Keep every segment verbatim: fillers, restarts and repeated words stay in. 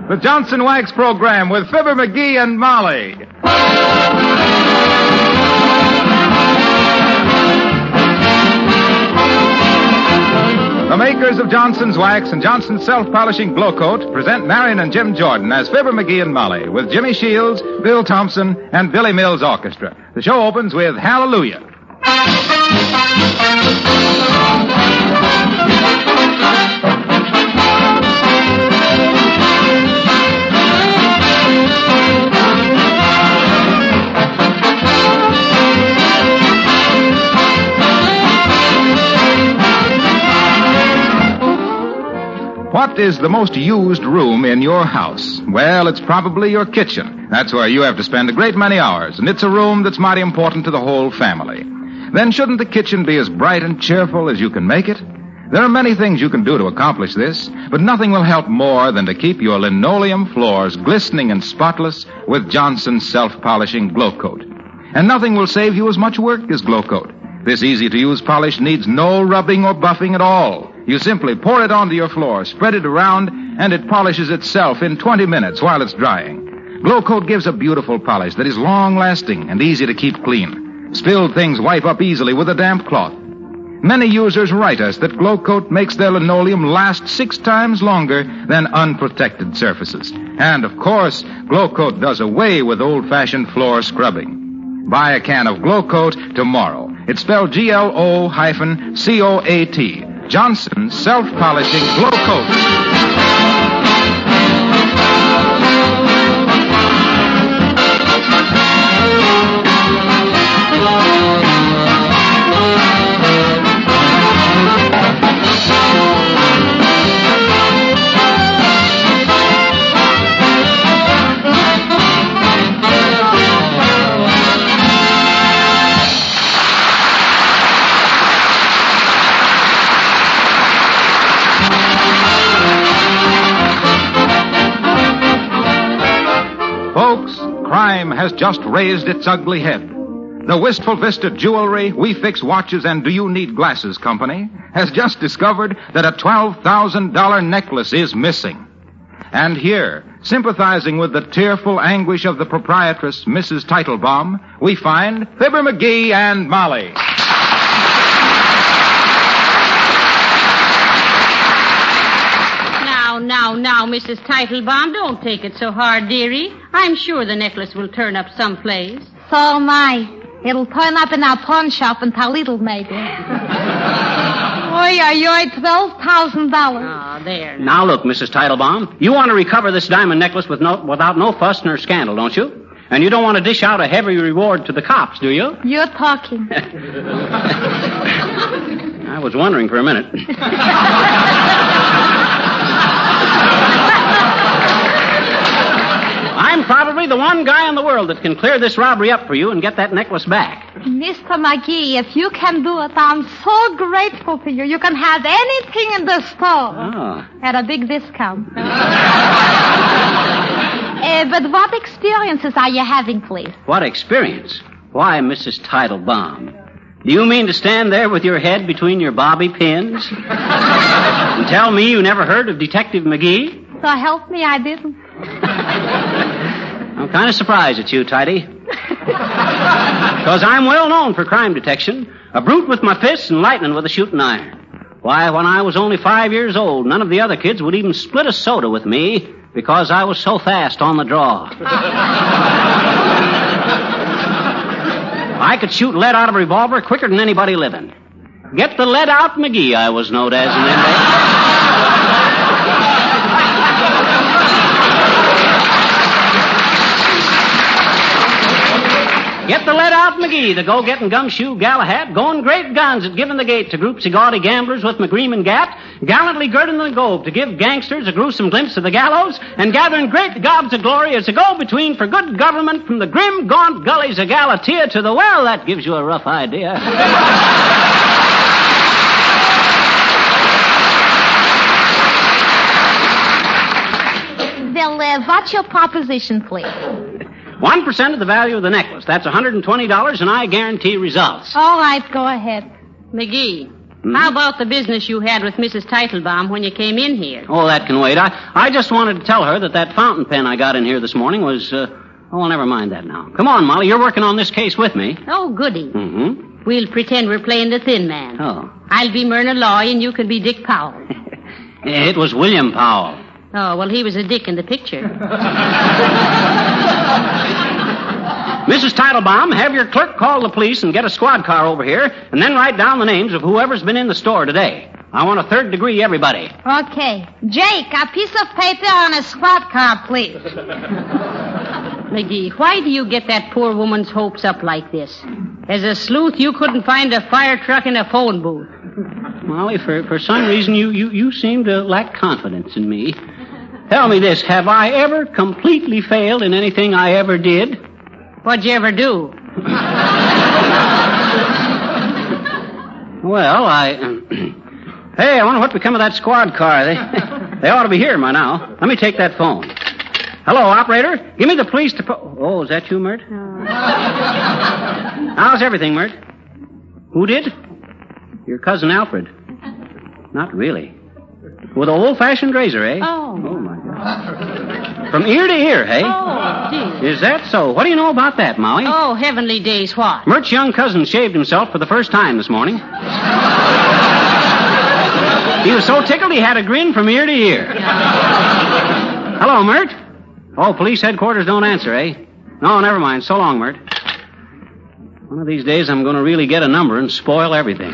The Johnson Wax Program with Fibber McGee and Molly. The makers of Johnson's Wax and Johnson's Self-Polishing Glow Coat present Marion and Jim Jordan as Fibber McGee and Molly with Jimmy Shields, Bill Thompson, and Billy Mills Orchestra. The show opens with Hallelujah. What is the most used room in your house? Well, it's probably your kitchen. That's where you have to spend a great many hours, and it's a room that's mighty important to the whole family. Then shouldn't the kitchen be as bright and cheerful as you can make it? There are many things you can do to accomplish this, but nothing will help more than to keep your linoleum floors glistening and spotless with Johnson's Self-Polishing Glow Coat. And nothing will save you as much work as Glow Coat. This easy-to-use polish needs no rubbing or buffing at all. You simply pour it onto your floor, spread it around, and it polishes itself in twenty minutes while it's drying. Glow Coat gives a beautiful polish that is long-lasting and easy to keep clean. Spilled things wipe up easily with a damp cloth. Many users write us that Glow Coat makes their linoleum last six times longer than unprotected surfaces. And, of course, Glow Coat does away with old-fashioned floor scrubbing. Buy a can of Glow Coat tomorrow. It's spelled G L O hyphen C O A T. Johnson's Self-Polishing Glow Coat. Crime has just raised its ugly head. The Wistful Vista Jewelry, We Fix Watches, and Do You Need Glasses Company has just discovered that a twelve thousand dollars necklace is missing. And here, sympathizing with the tearful anguish of the proprietress, Missus Teitelbaum, we find Fibber McGee and Molly. Now, now, Missus Teitelbaum, don't take it so hard, dearie. I'm sure the necklace will turn up someplace. So am I. It'll turn up in our pawn shop in Toledo, maybe. Oy, oy, oy, twelve thousand dollars. Oh, there. Now, look, Missus Teitelbaum, you want to recover this diamond necklace with no, without no fuss nor scandal, don't you? And you don't want to dish out a heavy reward to the cops, do you? You're talking. I was wondering for a minute. I'm probably the one guy in the world that can clear this robbery up for you and get that necklace back. Mister McGee, if you can do it, I'm so grateful to you. You can have anything in the store. Oh. At a big discount. uh, but what experiences are you having, please? What experience? Why, Missus Teitelbaum, do you mean to stand there with your head between your bobby pins and tell me you never heard of Detective McGee? So help me, I didn't. I'm kind of surprised at you, Tidy. Because I'm well known for crime detection. A brute with my fists and lightning with a shooting iron. Why, when I was only five years old, none of the other kids would even split a soda with me because I was so fast on the draw. I could shoot lead out of a revolver quicker than anybody living. Get the lead out, McGee, I was known as in them days. Get the lead out, McGee, the go-getting gumshoe Galahad, going great guns at giving the gate to groups of gaudy gamblers with McGream and Gat, gallantly girding the gobe to give gangsters a gruesome glimpse of the gallows, and gathering great gobs of glory as a go-between for good government from the grim, gaunt gullies of Galatea to the well. That gives you a rough idea. Well, uh, what's your proposition, please? One percent of the value of the necklace. That's one hundred twenty dollars, and I guarantee results. All right, go ahead. McGee, Hmm? How about the business you had with Missus Teitelbaum when you came in here? Oh, that can wait. I, I just wanted to tell her that that fountain pen I got in here this morning was, uh, oh, well, never mind that now. Come on, Molly, you're working on this case with me. Oh, goody. Mm-hmm. We'll pretend we're playing the thin man. Oh. I'll be Myrna Loy and you can be Dick Powell. It was William Powell. Oh, well, he was a dick in the picture. Missus Teitelbaum, have your clerk call the police and get a squad car over here, and then write down the names of whoever's been in the store today. I want a third degree everybody. Okay. Jake, a piece of paper on a squad car, please. McGee, why do you get that poor woman's hopes up like this? As a sleuth, you couldn't find a fire truck in a phone booth. Molly, for, for some reason, you, you, you seem to lack confidence in me. Tell me this, have I ever completely failed in anything I ever did? What'd you ever do? Well, I... Uh, hey, I wonder what become of that squad car. They, they ought to be here by now. Let me take that phone. Hello, operator. Give me the police to... Po- oh, is that you, Mert? Oh. How's everything, Mert? Who did? Your cousin Alfred. Not really. With an old-fashioned razor, eh? Oh. Oh, my God. From ear to ear, eh? Oh, dear. Is that so? What do you know about that, Molly? Oh, heavenly days, what? Mert's young cousin shaved himself for the first time this morning. He was so tickled he had a grin from ear to ear. Hello, Mert. Oh, police headquarters don't answer, eh? No, never mind. So long, Mert. One of these days I'm going to really get a number and spoil everything.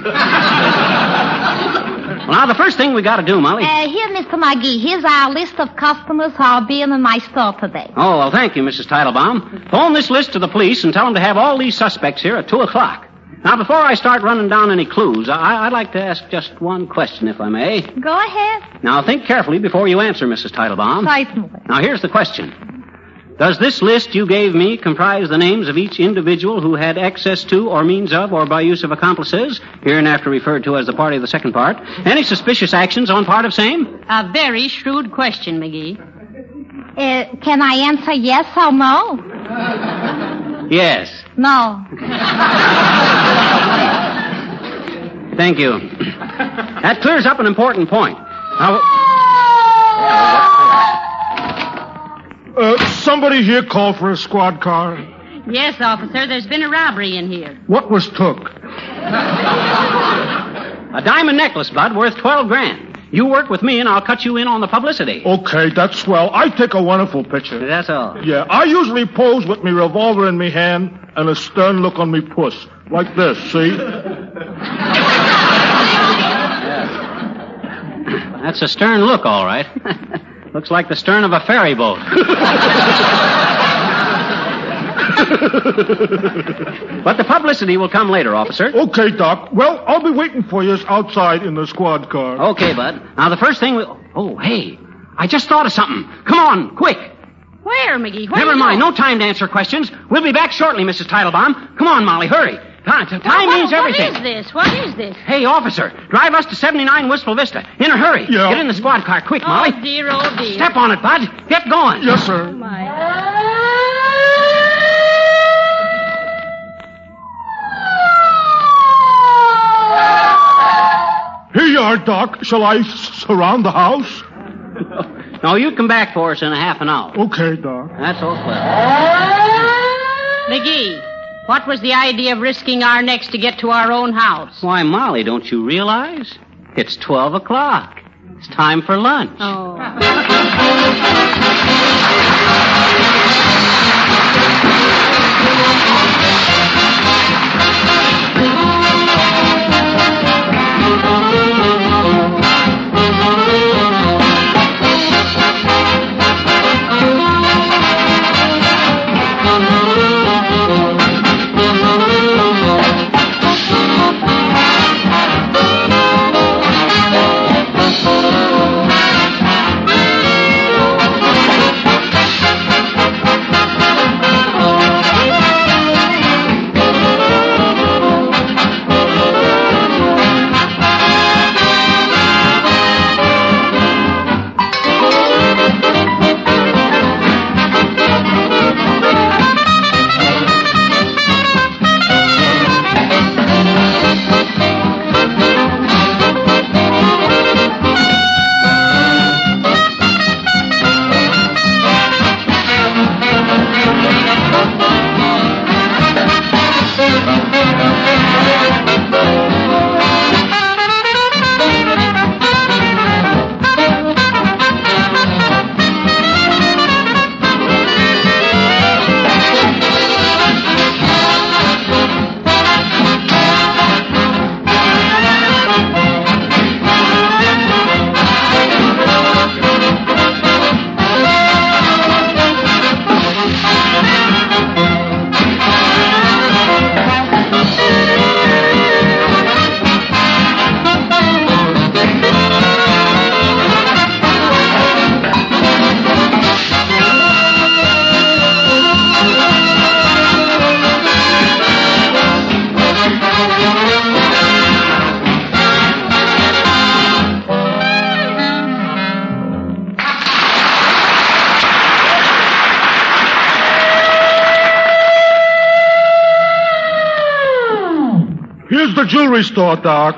Well, now, the first thing we got to do, Molly... Uh, here, Mister McGee, here's our list of customers who are being in my store today. Oh, well, thank you, Missus Teitelbaum. Phone this list to the police and tell them to have all these suspects here at two o'clock. Now, before I start running down any clues, I- I'd like to ask just one question, if I may. Go ahead. Now, think carefully before you answer, Missus Teitelbaum. Certainly. Now, here's the question. Does this list you gave me comprise the names of each individual who had access to or means of or by use of accomplices, hereinafter referred to as the party of the second part, any suspicious actions on part of same? A very shrewd question, McGee. Uh, can I answer yes or no? Yes. No. Thank you. That clears up an important point. Now... Uh, somebody here called for a squad car. Yes, officer, there's been a robbery in here. What was took? A diamond necklace, Bud, worth twelve grand. You work with me and I'll cut you in on the publicity. Okay, that's swell. I take a wonderful picture. That's all. Yeah, I usually pose with me revolver in me hand and a stern look on me puss. Like this, see? That's a stern look, all right. Looks like the stern of a ferry boat. But the publicity will come later, officer. Okay, Doc. Well, I'll be waiting for you outside in the squad car. Okay, Bud. Now, the first thing we... Oh, hey. I just thought of something. Come on, quick. Where, McGee? Where Never you mind. going? No time to answer questions. We'll be back shortly, Missus Teitelbaum. Come on, Molly. Hurry. Time, time What- means what- everything. What is this? What is this? Hey, officer. Drive us to seventy-nine Wistful Vista. In a hurry. Yeah. Get in the squad car. Quick, Molly. Oh, dear, oh, dear. Step on it, Bud. Get going. Yes, sir. Oh, my. Here you are, Doc. Shall I s- surround the house? No, you come back for us in a half an hour. Okay, Doc. That's all clear. McGee, what was the idea of risking our necks to get to our own house? Why, Molly, don't you realize? It's twelve o'clock. It's time for lunch. Oh. is the jewelry store, Doc.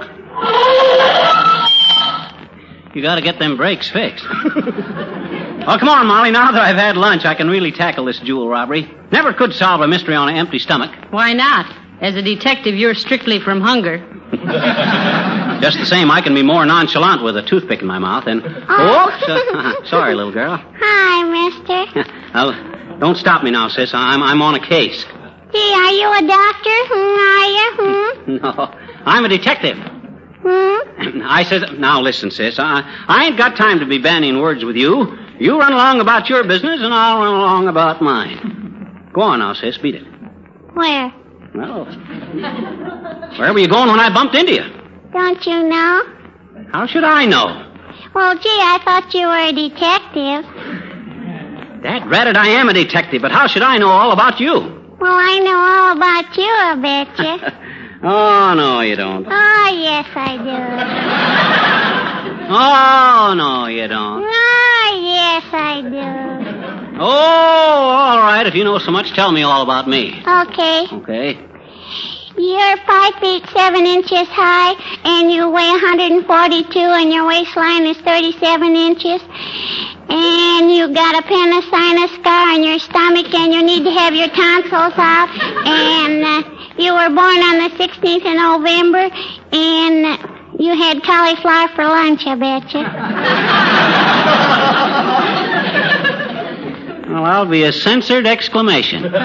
You gotta get them brakes fixed. Well, come on, Molly. Now that I've had lunch, I can really tackle this jewel robbery. Never could solve a mystery on an empty stomach. Why not? As a detective, you're strictly from hunger. Just the same, I can be more nonchalant with a toothpick in my mouth and... Oh. Oops! Uh, sorry, little girl. Hi, mister. Now, don't stop me now, sis. I'm, I'm on a case. Gee, are you a doctor? Hmm, are you? Hmm? No, I'm a detective. Hmm? I said, now listen, sis. I, I ain't got time to be bandying words with you. You run along about your business, and I'll run along about mine. Go on now, sis. Beat it. Where? Well, where were you going when I bumped into you? Don't you know? How should I know? Well, gee, I thought you were a detective. Dad ratted, I am a detective, but how should I know all about you? Well, I know all about you, I betcha. Oh, no, you don't. Oh, yes, I do. Oh, no, you don't. Oh, yes, I do. Oh, all right. If you know so much, tell me all about me. Okay. Okay. You're five feet seven inches high, and you weigh one hundred forty-two, and your waistline is thirty-seven inches. And you got a appendicitis scar on your stomach, and you need to have your tonsils out. And uh, you were born on the sixteenth of November, and uh, you had cauliflower for lunch, I betcha. Well, I'll be a censored exclamation. What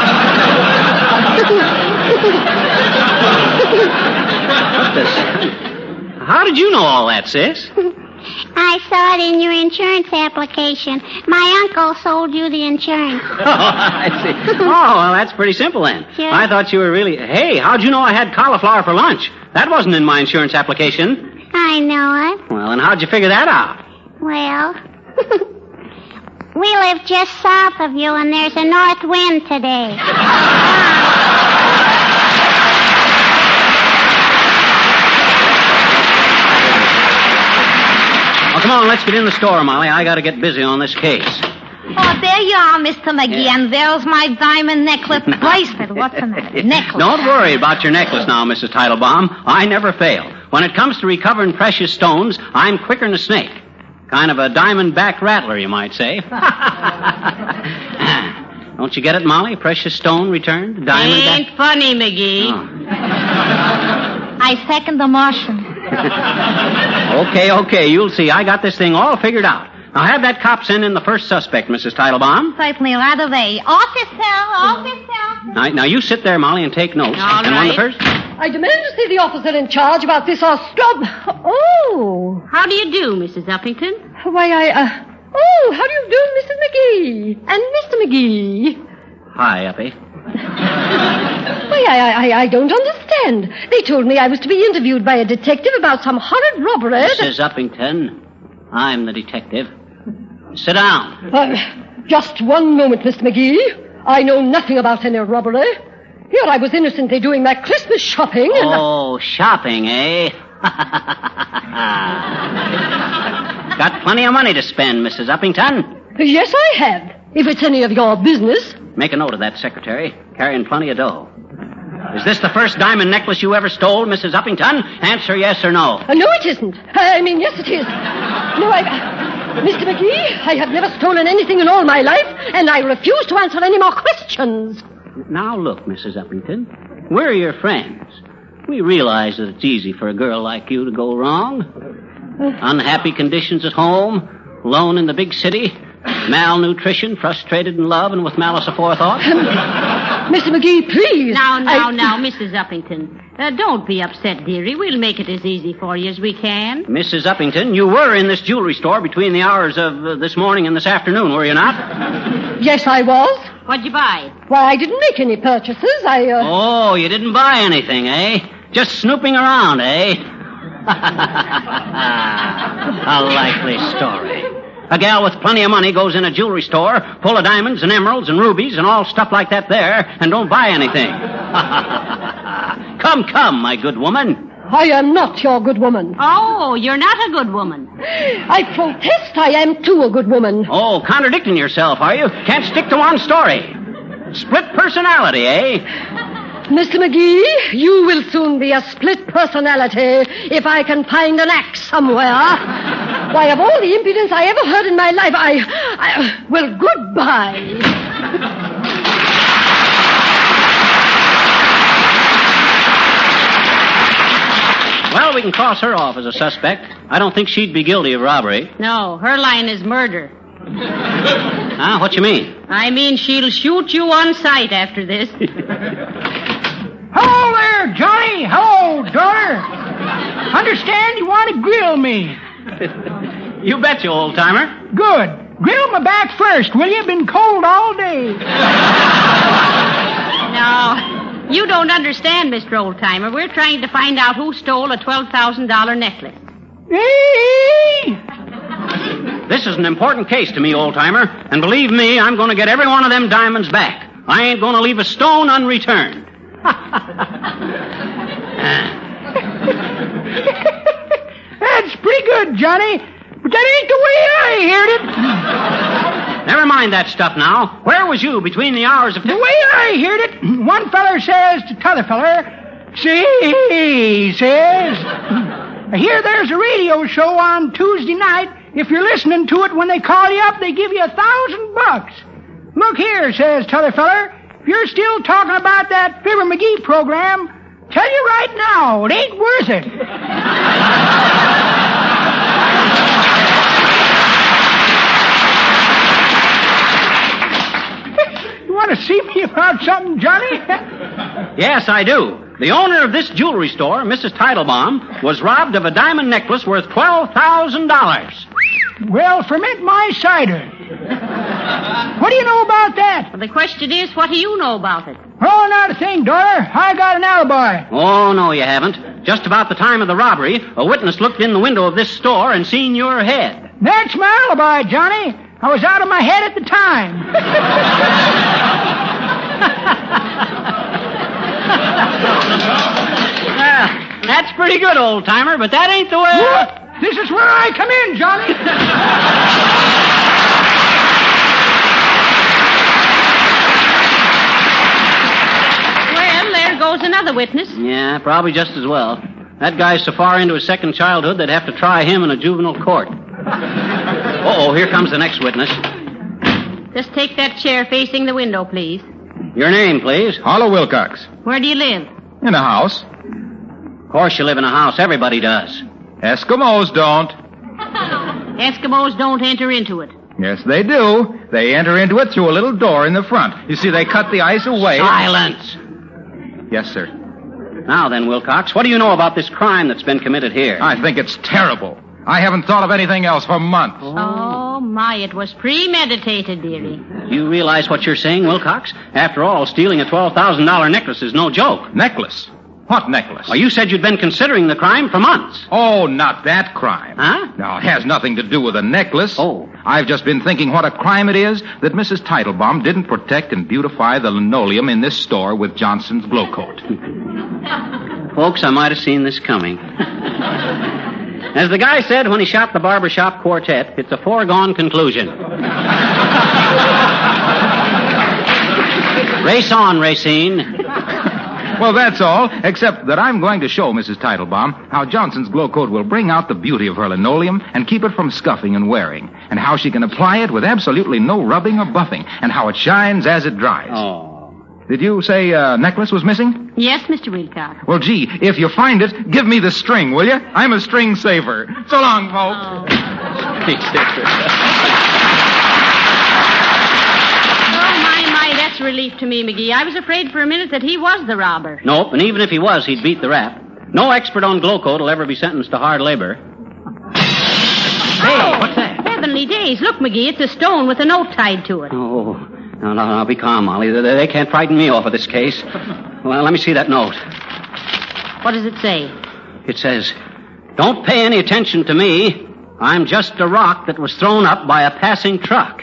the... How did you know all that, sis? I saw it in your insurance application. My uncle sold you the insurance. Oh, I see. Oh, well, that's pretty simple then. Sure. I thought you were really... Hey, how'd you know I had cauliflower for lunch? That wasn't in my insurance application. I know it. Well, and how'd you figure that out? Well, we live just south of you, and there's a north wind today. Well, come on, let's get in the store, Molly. I gotta get busy on this case. Oh, there you are, Mister McGee, Yeah. and there's my diamond necklace bracelet. What's the matter? Necklace. Don't worry about your necklace now, Missus Teitelbaum. I never fail. When it comes to recovering precious stones, I'm quicker than a snake. Kind of a diamond-back rattler, you might say. Don't you get it, Molly? Precious stone returned? Diamond back. Ain't funny, McGee. Oh. I second the motion. Okay, okay, you'll see. I got this thing all figured out. Now have that cop send in the first suspect, Missus Teitelbaum. Certainly, right away. Officer, officer. Now, now you sit there, Molly, and take notes. All and when the right. first... I demand to see the officer in charge about this Ostrom. Oh. How do you do, Missus Uppington? Why, I, uh... Oh, how do you do, Missus McGee? And Mister McGee? Hi, Uppy. Why, I, I, I don't understand. They told me I was to be interviewed by a detective about some horrid robbery. Missus Uppington, I'm the detective. Sit down. Uh, just one moment, Mister McGee. I know nothing about any robbery. Here I was innocently doing my Christmas shopping and... Oh, shopping, eh? Got plenty of money to spend, Missus Uppington. Yes, I have. If it's any of your business. Make a note of that, Secretary. Carrying plenty of dough. Is this the first diamond necklace you ever stole, Missus Uppington? Answer yes or no. Uh, no, it isn't. I mean, yes, it is. No, I... Mister McGee, I have never stolen anything in all my life, and I refuse to answer any more questions. Now, look, Missus Uppington. We're your friends. We realize that it's easy for a girl like you to go wrong. Unhappy conditions at home, alone in the big city, malnutrition, frustrated in love, and with malice aforethought. Mister McGee, please. Now, now, I... now, Missus Uppington. Uh, don't be upset, dearie. We'll make it as easy for you as we can. Missus Uppington, you were in this jewelry store between the hours of uh, this morning and this afternoon, were you not? Yes, I was. What'd you buy? Why, I didn't make any purchases. I, uh... Oh, you didn't buy anything, eh? Just snooping around, eh? A likely story. A gal with plenty of money goes in a jewelry store full of diamonds and emeralds and rubies and all stuff like that there and don't buy anything. Come, come, my good woman. I am not your good woman. Oh, you're not a good woman. I protest I am too a good woman. Oh, contradicting yourself, are you? Can't stick to one story. Split personality, eh? Mister McGee, you will soon be a split personality if I can find an axe somewhere. Why, of all the impudence I ever heard in my life, I... I well, goodbye. Well, we can cross her off as a suspect. I don't think she'd be guilty of robbery. No, her line is murder. Huh? What you mean? I mean she'll shoot you on sight after this. Hello there, Johnny. Hello, daughter. Understand you want to grill me. You betcha, old-timer. Good. Grill my back first, will you? Been cold all day. No, you don't understand, Mister Oldtimer. We're trying to find out who stole a twelve thousand dollars necklace. Hey! This is an important case to me, old-timer, and believe me, I'm going to get every one of them diamonds back. I ain't going to leave a stone unreturned. That's pretty good, Johnny, but that ain't the way I heard it. Never mind that stuff now. Where was you between the hours of... The way I heard it, one feller says to t'other feller, see, he says, I hear there's a radio show on Tuesday night. If you're listening to it when they call you up, they give you a thousand bucks. Look here, says t'other feller, if you're still talking about that Fibber McGee program, tell you right now, it ain't worth it. You want to see me about something, Johnny? Yes, I do. The owner of this jewelry store, Missus Teitelbaum, was robbed of a diamond necklace worth twelve thousand dollars. Well, ferment my cider. What do you know about that? Well, the question is, what do you know about it? Oh, not a thing, daughter. I got an alibi. Oh, no, you haven't. Just about the time of the robbery, a witness looked in the window of this store and seen your head. That's my alibi, Johnny. I was out of my head at the time. Well, that's pretty good, old-timer, but that ain't the way... What? This is where I come in, Johnny. Well, there goes another witness. Yeah, probably just as well. That guy's so far into his second childhood, they'd have to try him in a juvenile court. Uh-oh, here comes the next witness. Just take that chair facing the window, please. Your name, please. Harlow Wilcox. Where do you live? In a house. Of course you live in a house. Everybody does. Eskimos don't. Eskimos don't enter into it. Yes, they do. They enter into it through a little door in the front. You see, they cut the ice away. Silence. Yes, sir. Now then, Wilcox, what do you know about this crime that's been committed here? I think it's terrible. I haven't thought of anything else for months. Oh, my, it was premeditated, dearie. You realize what you're saying, Wilcox? After all, stealing a twelve thousand dollars necklace is no joke. Necklace? What necklace? Well, you said you'd been considering the crime for months. Oh, not that crime. Huh? No, it has nothing to do with a necklace. Oh. I've just been thinking what a crime it is that Missus Teitelbaum didn't protect and beautify the linoleum in this store with Johnson's Glow Coat. Folks, I might have seen this coming. As the guy said when he shot the barbershop quartet, it's a foregone conclusion. Race on, Racine. Well, that's all, except that I'm going to show Missus Teitelbaum how Johnson's Glow Coat will bring out the beauty of her linoleum and keep it from scuffing and wearing, and how she can apply it with absolutely no rubbing or buffing, and how it shines as it dries. Oh. Did you say a uh, necklace was missing? Yes, Mister Wilcox. Well, gee, if you find it, give me the string, will you? I'm a string saver. So long, folks. Oh. That's a relief to me, McGee. I was afraid for a minute that he was the robber. Nope, and even if he was, he'd beat the rap. No expert on Glow Coat will ever be sentenced to hard labor. Hey, oh, what's that? Heavenly days. Look, McGee, it's a stone with a note tied to it. Oh, no, no, no, be calm, Molly. They, they can't frighten me off of this case. Well, let me see that note. What does it say? It says, don't pay any attention to me. I'm just a rock that was thrown up by a passing truck.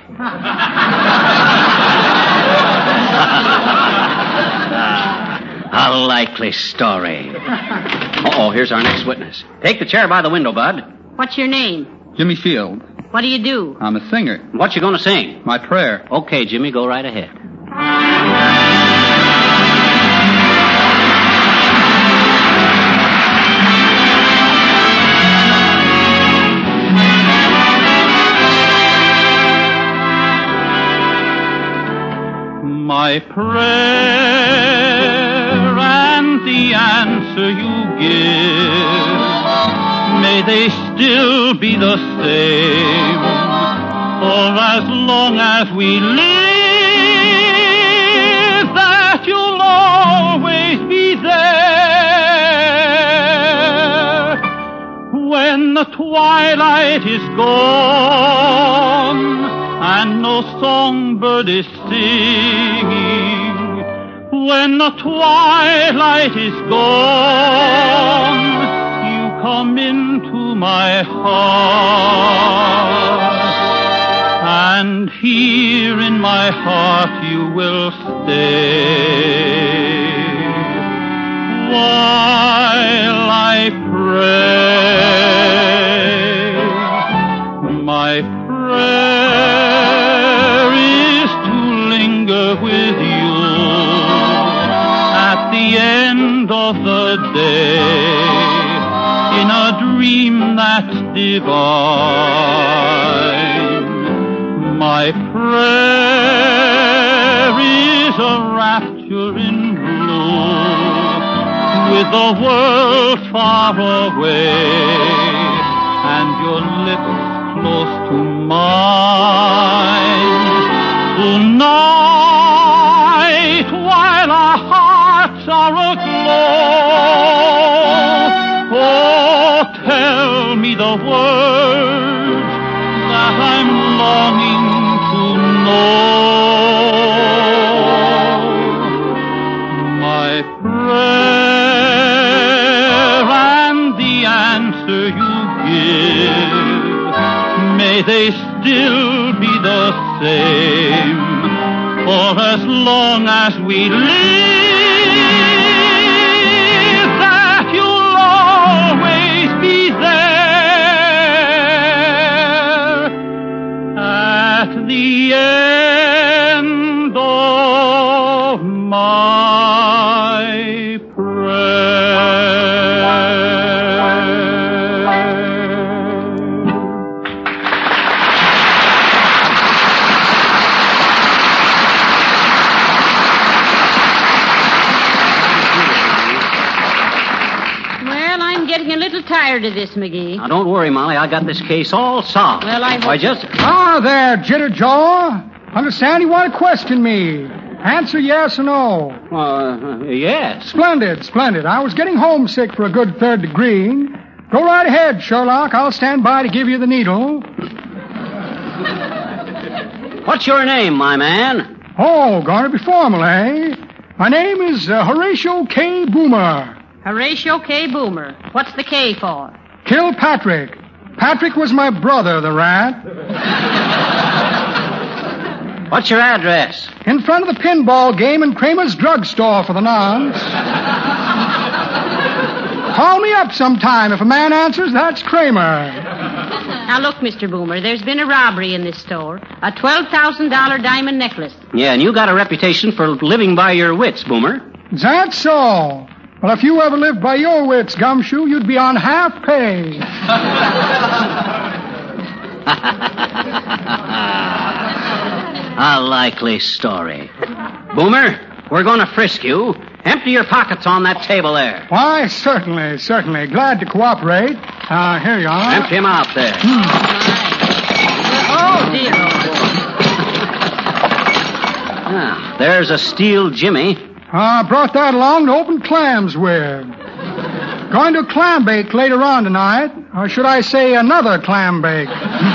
A likely story. Uh-oh, here's our next witness. Take the chair by the window, Bud. What's your name? Jimmy Field. What do you do? I'm a singer. What you gonna sing? My prayer. Okay, Jimmy, go right ahead. my prayer and the answer you give, may they still be the same for as long as we live, that you'll always be there. When the twilight is gone and no songbird is singing, when the twilight is gone, you come into my heart, and here in my heart you will stay while I pray. My prayer is to linger with you at the end of the day in a dream that's divine. My prayer is a rapture in blue with the world far away and your lips close to mine. Tonight, while our hearts are aglow, oh, tell me the words that I'm longing to know. My prayer and the answer you give, may they still be the same for as long as we live, that you'll always be there at the end of my prayer. A little tired of this, McGee. Now, don't worry, Molly. I got this case all solved. Well, I hope... Why, just... Ah, there, Jitterjaw. Understand you want to question me. Answer yes or no. Uh, yes. Splendid, splendid. I was getting homesick for a good third degree. Go right ahead, Sherlock. I'll stand by to give you the needle. What's your name, my man? Oh, going to be formal, eh? My name is uh, Horatio K. Boomer. Horatio K. Boomer. What's the K for? Kilpatrick. Patrick was my brother, the rat. What's your address? In front of the pinball game in Kramer's drugstore for the nonce. Call me up sometime. If a man answers, that's Kramer. Now, look, Mister Boomer, there's been a robbery in this store. A twelve thousand dollars diamond necklace. Yeah, and you got a reputation for living by your wits, Boomer. Is that so? Well, if you ever lived by your wits, Gumshoe, you'd be on half pay. A likely story. Boomer, we're going to frisk you. Empty your pockets on that table there. Why, certainly, certainly. Glad to cooperate. Uh, here you are. Empty them out there. Hmm. Oh, dear. Ah, there's a steel Jimmy. I uh, brought that along to open clams with. Going to a clam bake later on tonight. Or should I say another clam bake?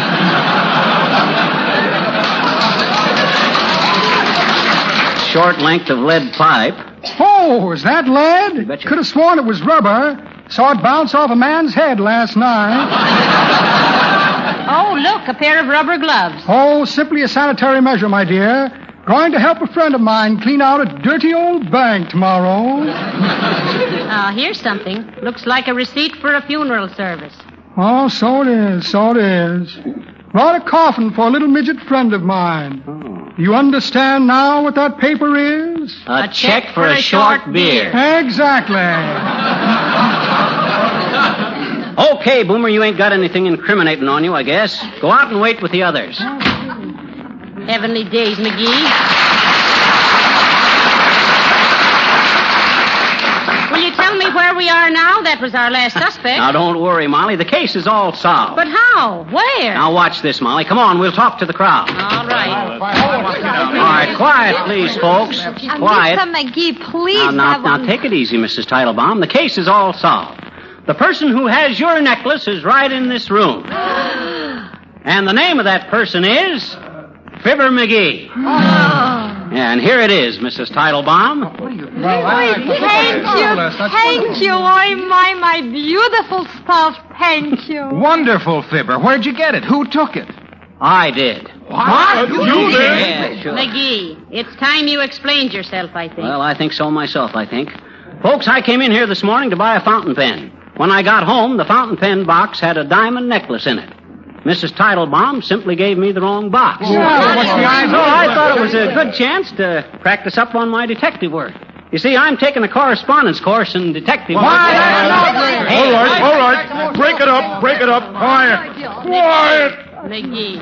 Short length of lead pipe. Oh, is that lead? Betcha. Could have sworn it was rubber. Saw it bounce off a man's head last night. Oh, look, a pair of rubber gloves. Oh, simply a sanitary measure, my dear. Going to help a friend of mine clean out a dirty old bank tomorrow. Ah, here's something. Looks like a receipt for a funeral service. Oh, so it is, so it is. Brought a coffin for a little midget friend of mine. Oh. You understand now what that paper is? A, a check, check for a, a short, short beer. beer. Exactly. Okay, Boomer, you ain't got anything incriminating on you, I guess. Go out and wait with the others. Heavenly days, McGee. Will you tell me where we are now? That was our last suspect. Now, don't worry, Molly. The case is all solved. But how? Where? Now, watch this, Molly. Come on, we'll talk to the crowd. All right. All right, quiet, please, folks. Quiet. Mister McGee, please Now, now, have now, one. take it easy, Missus Teitelbaum. The case is all solved. The person who has your necklace is right in this room. And the name of that person is Fibber McGee. Oh. And here it is, Missus Teitelbaum. Thank you, thank you. Oh, my, my beautiful stuff. Thank you. Wonderful, Fibber. Where'd you get it? Who took it? I did. What? You did? Yeah, sure. McGee, it's time you explained yourself, I think. Well, I think so myself, I think. Folks, I came in here this morning to buy a fountain pen. When I got home, the fountain pen box had a diamond necklace in it. Missus Teitelbaum simply gave me the wrong box. Oh, what's the idea? So I thought it was a good chance to practice up on my detective work. You see, I'm taking a correspondence course in detective work. All right, all right. Break it up, break it up. Quiet. Quiet. McGee.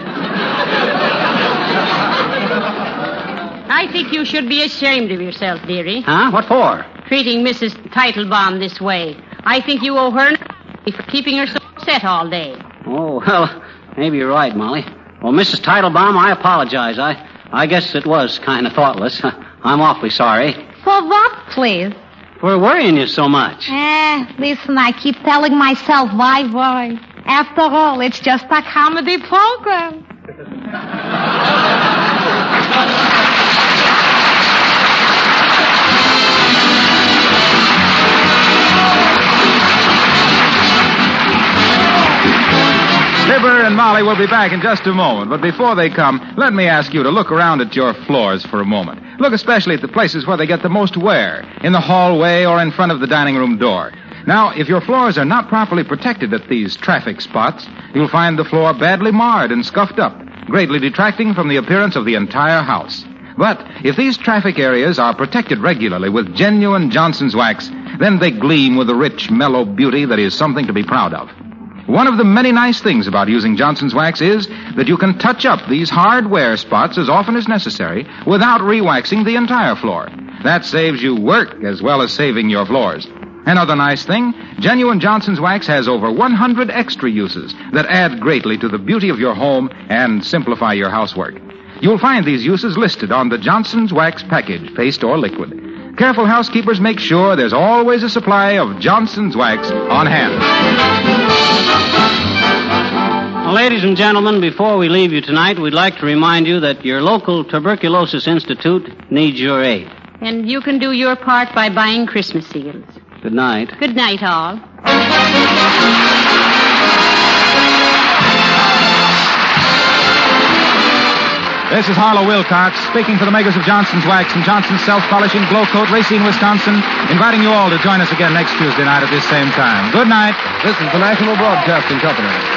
I think you should be ashamed of yourself, dearie. Huh? What for? Treating Missus Teitelbaum this way. I think you owe her an for keeping her so upset all day. Oh, well, maybe you're right, Molly. Well, Missus Teitelbaum, I apologize. I I guess it was kind of thoughtless. I'm awfully sorry. For what, please? For worrying you so much. Eh, listen, I keep telling myself, why worry? After all, it's just a comedy program. Fibber and Molly will be back in just a moment, but before they come, let me ask you to look around at your floors for a moment. Look especially at the places where they get the most wear, in the hallway or in front of the dining room door. Now, if your floors are not properly protected at these traffic spots, you'll find the floor badly marred and scuffed up, greatly detracting from the appearance of the entire house. But if these traffic areas are protected regularly with genuine Johnson's wax, then they gleam with a rich, mellow beauty that is something to be proud of. One of the many nice things about using Johnson's wax is that you can touch up these hard wear spots as often as necessary without re-waxing the entire floor. That saves you work as well as saving your floors. Another nice thing, genuine Johnson's wax has over one hundred extra uses that add greatly to the beauty of your home and simplify your housework. You'll find these uses listed on the Johnson's Wax package, paste or liquid. Careful housekeepers make sure there's always a supply of Johnson's Wax on hand. Well, ladies and gentlemen, before we leave you tonight, we'd like to remind you that your local Tuberculosis Institute needs your aid. And you can do your part by buying Christmas seals. Good night. Good night, all. This is Harlow Wilcox, speaking for the makers of Johnson's Wax and Johnson's Self-Polishing Glow Coat, Racine, Wisconsin, inviting you all to join us again next Tuesday night at this same time. Good night. This is the National Broadcasting Company.